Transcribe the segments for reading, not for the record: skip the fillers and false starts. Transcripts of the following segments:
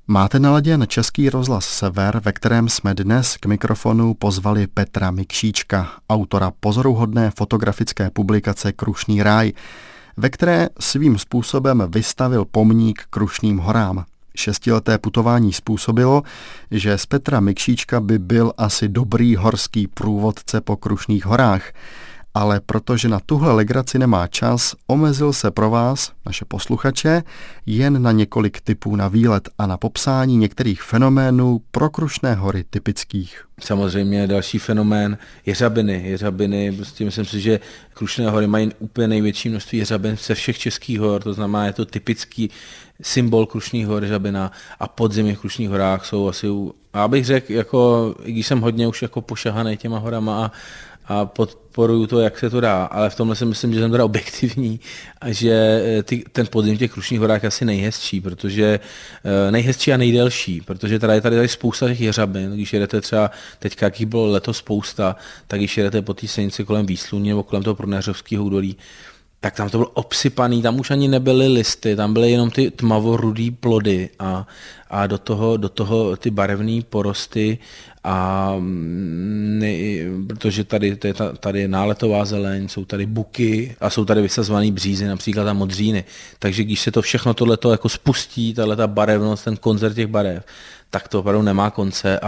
Máte naladěn Český rozhlas Sever, ve kterém jsme dnes k mikrofonu pozvali Petra Mikšíčka, autora pozoruhodné fotografické publikace Krušný ráj, ve které svým způsobem vystavil pomník Krušným horám. 6leté putování způsobilo, že z Petra Mikšíčka by byl asi dobrý horský průvodce po Krušných horách, ale protože na tuhle legraci nemá čas, omezil se pro vás, naše posluchače, jen na několik tipů na výlet a na popsání některých fenoménů pro Krušné hory typických. Samozřejmě další fenomén jeřabiny. Jeřabiny, prostě myslím si, že Krušné hory mají úplně největší množství jeřabin ze všech českých hor, to znamená, je to typický symbol Krušných hor jeřabina a podzimy v Krušných horách jsou asi, já bych řekl, jako, i když jsem hodně už jako pošahaný těma horama a podporuju to, jak se to dá, ale v tomhle si myslím, že jsem teda objektivní a že ten podzim v těch Krušných horách je asi nejhezčí, protože nejhezčí a nejdelší, protože tady je tady spousta těch jeřabin, když jedete třeba teďka, jakých bylo letos spousta, tak když jedete po té silnici kolem Výsluně nebo kolem toho Proneřovského údolí, tak tam to bylo obsypaný, tam už ani nebyly listy, tam byly jenom ty tmavorudý plody a do toho ty barevné porosty protože tady je náletová zeleň, jsou tady buky a jsou tady vysazované břízy, například a modříny. Takže když se to všechno tohleto jako spustí, tahleta barevnost, ten koncert těch barev, tak to opravdu nemá konce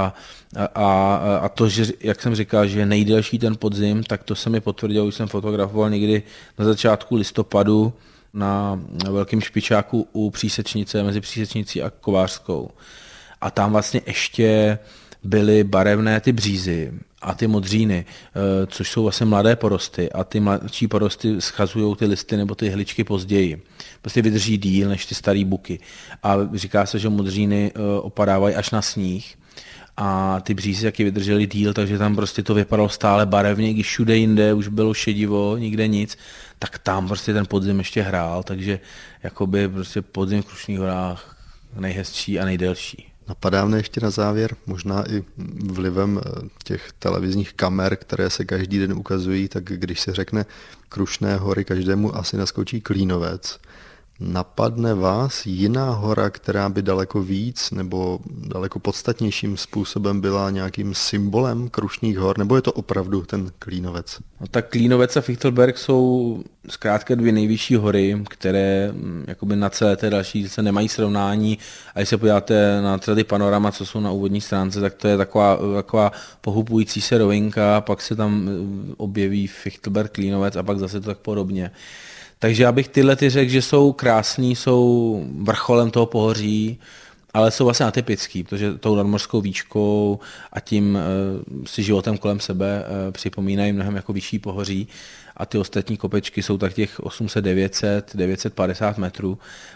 a to, že, jak jsem říkal, že je nejdelší ten podzim, tak to se mi potvrdilo, když jsem fotografoval někdy na začátku listopadu na Velkém Špičáku u Přísečnice, mezi Přísečnicí a Kovářskou. A tam vlastně ještě byly barevné ty břízy a ty modříny, což jsou vlastně mladé porosty a ty mladší porosty schazují ty listy nebo ty hličky později. Prostě vydrží díl než ty starý buky. A říká se, že modříny opadávají až na sníh a ty břízy taky vydržely díl, takže tam prostě to vypadalo stále barevně, když všude jinde už bylo šedivo, nikde nic, tak tam prostě ten podzim ještě hrál, takže jakoby prostě podzim v Krušných horách nejhezčí a nejdelší. Napadá mě ještě na závěr, možná i vlivem těch televizních kamer, které se každý den ukazují, tak když se řekne Krušné hory, každému asi naskočí Klínovec. Napadne vás jiná hora, která by daleko víc nebo daleko podstatnějším způsobem byla nějakým symbolem Krušných hor, nebo je to opravdu ten Klínovec? No tak Klínovec a Fichtelberg jsou zkrátka dvě nejvyšší hory, které jakoby na celé té další se nemají srovnání. A když se podíváte na ty panorama, co jsou na úvodní stránce, tak to je taková pohupující se rovinka, pak se tam objeví Fichtelberg, Klínovec a pak zase to tak podobně. Takže já bych tyhle řekl, že jsou krásný, jsou vrcholem toho pohoří, ale jsou vlastně atypický, protože tou nadmořskou výškou a tím si životem kolem sebe připomínají mnohem jako vyšší pohoří a ty ostatní kopečky jsou tak těch 800, 900, 950 metrů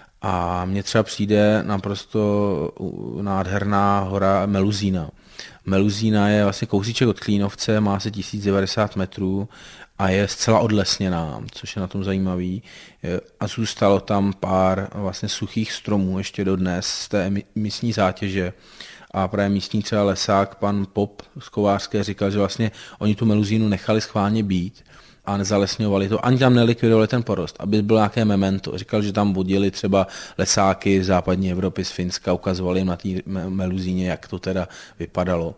a mně třeba přijde naprosto nádherná hora Meluzína. Meluzína je vlastně kousíček od Klínovce, má asi 1090 metrů a je zcela odlesněná, což je na tom zajímavý. A zůstalo tam pár vlastně suchých stromů ještě dodnes z té místní zátěže. A právě místní třeba lesák, pan Pop z Kovářské, říkal, že vlastně oni tu Meluzínu nechali schválně být a nezalesňovali to, ani tam nelikvidovali ten porost, aby bylo nějaké memento. Říkal, že tam vodili třeba lesáky z západní Evropy, z Finska, ukazovali jim na té Meluzíně, jak to teda vypadalo.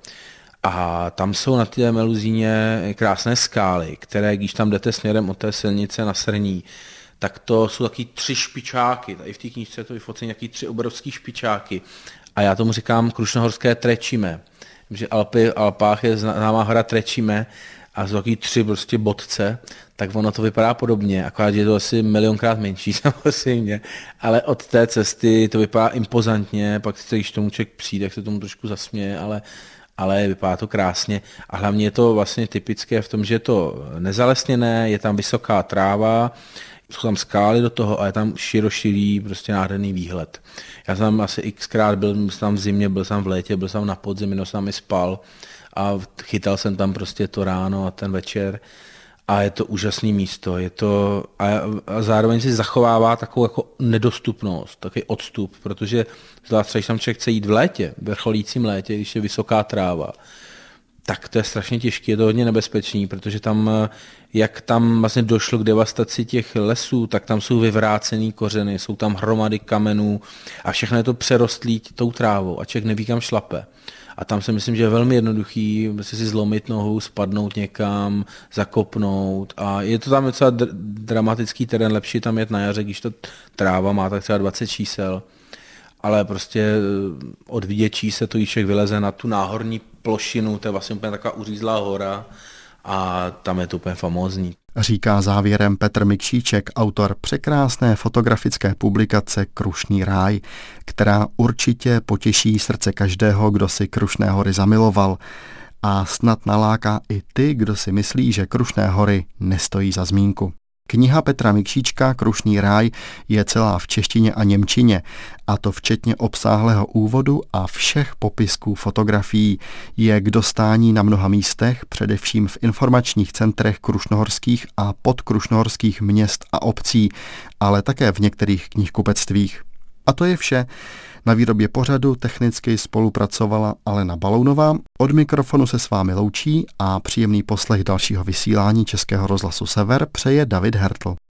A tam jsou na té Meluzíně krásné skály, které, když tam jdete směrem od té silnice na Srní, tak to jsou taky 3 špičáky. Tady v té knížce je to vyfocení nějaký 3 obrovský špičáky. A já tomu říkám krušnohorské Trečime. Že Alpách je známá hora Trečime a jsou taky 3 prostě bodce, tak ono to vypadá podobně, akorát je to asi milionkrát menší samozřejmě, ale od té cesty to vypadá impozantně, pak sice, když tomu člověk přijde, tak se tomu trošku zasměje, ale vypadá to krásně a hlavně je to vlastně typické v tom, že je to nezalesněné, je tam vysoká tráva, jsou tam skály do toho a je tam široširý prostě nádherný výhled. Já jsem tam asi xkrát byl jsem tam v zimě, byl jsem v létě, byl jsem na podzim, jsem tam i spal a chytal jsem tam prostě to ráno a ten večer a je to úžasné místo, je to a zároveň si zachovává takovou jako nedostupnost, takový odstup, protože zvlášť, když tam člověk chce jít v létě, vrcholícím létě, když je vysoká tráva, tak to je strašně těžké, je to hodně nebezpečný, protože tam, jak tam vlastně došlo k devastaci těch lesů, tak tam jsou vyvrácený kořeny, jsou tam hromady kamenů a všechno je to přerostlý tou trávou a člověk neví, kam šlape. A tam si myslím, že je velmi jednoduchý si zlomit nohu, spadnout někam, zakopnout a je to tam docela dramatický terén, lepší tam jet na jaře, když to tráva má tak třeba 20 čísel, ale prostě od Viděčí se to člověk vyleze na tu náhorní plošinu, to je vlastně úplně taková uřízlá hora a tam je to úplně famózní. Říká závěrem Petr Mikšíček, autor překrásné fotografické publikace Krušný ráj, která určitě potěší srdce každého, kdo si Krušné hory zamiloval a snad naláká i ty, kdo si myslí, že Krušné hory nestojí za zmínku. Kniha Petra Mikšíčka Krušný ráj je celá v češtině a němčině, a to včetně obsáhlého úvodu a všech popisků fotografií. Je k dostání na mnoha místech, především v informačních centrech krušnohorských a podkrušnohorských měst a obcí, ale také v některých knihkupectvích. A to je vše. Na výrobě pořadu technicky spolupracovala Alena Balounová. Od mikrofonu se s vámi loučí a příjemný poslech dalšího vysílání Českého rozhlasu Sever přeje David Hertl.